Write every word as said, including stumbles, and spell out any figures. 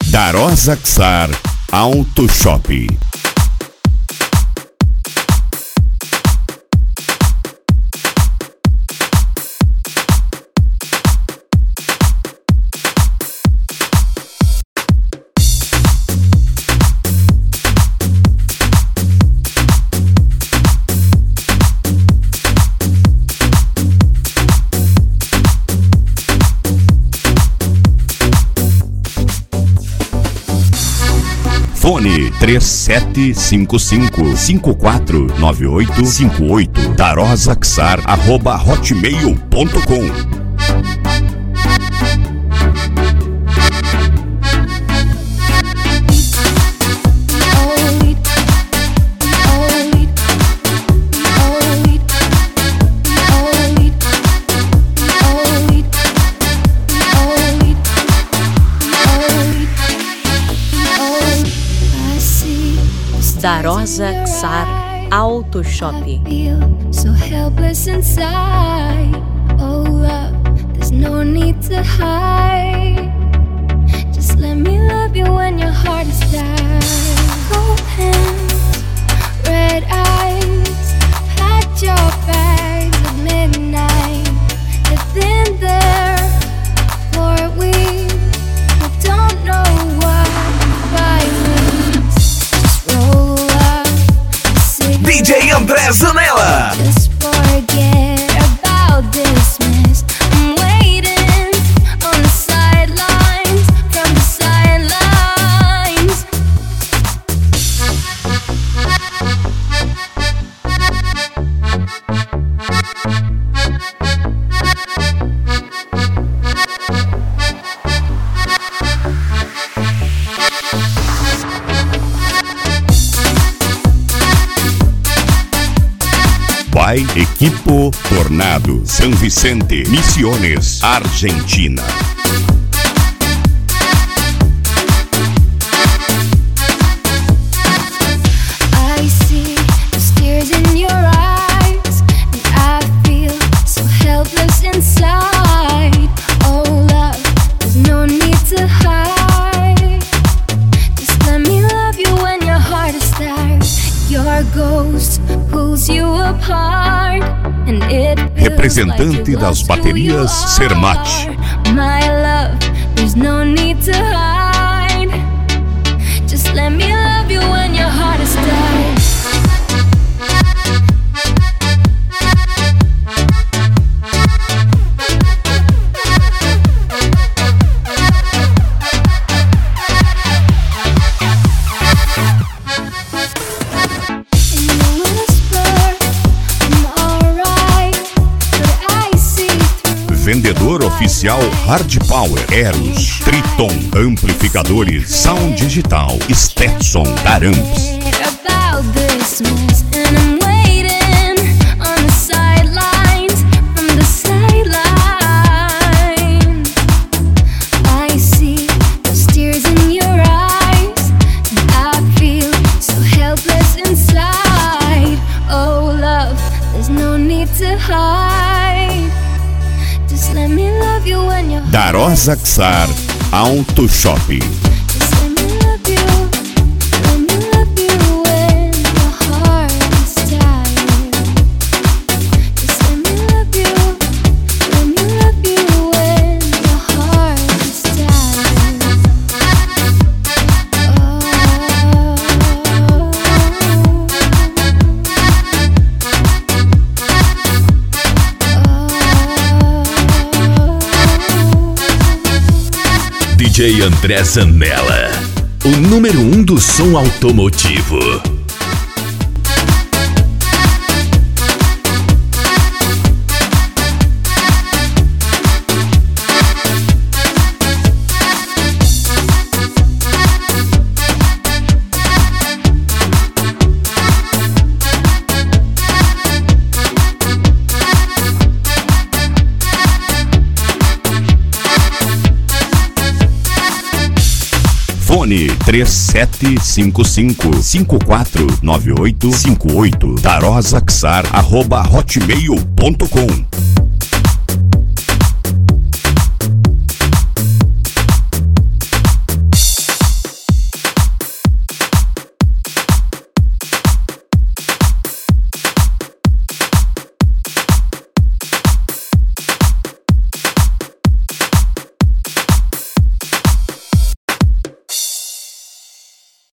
Darosa Xar Auto Shop. Fone três sete cinco cinco, cinco quatro nove oito cinco oito, darosaxar arroba hotmail ponto com. Darosa Xar Auto Shop. So helpless inside. Oh love, there's no need to hide. Just let me love you when your heart is tired. Cold hands, red eyes, packed your bags at midnight. It's in there for a week. I don't know what violence. Just roll D J André Zanella. Just forget about this mess. I'm waiting on the sidelines, from the sidelines. By Equipo Tornado, São Vicente, Misiones, Argentina. I see the tears in your eyes, and I feel so helpless inside. Oh love, there's no need to hide. Just let me love you when your heart is tired. Your ghost pulls you apart, and it Representante das baterias Sermat. My love, there's no need to hide. Just let me love you when your heart is tired. Vendedor oficial Hard Power, Eros, Triton, amplificadores, Sound Digital, Stetson, Taramps. Darosa Xar Auto Shop. D J André Zanella, o número um do som automotivo. Fone três sete cinco cinco, cinco quatro nove oito cinco oito, darosaxar arroba hotmail ponto com.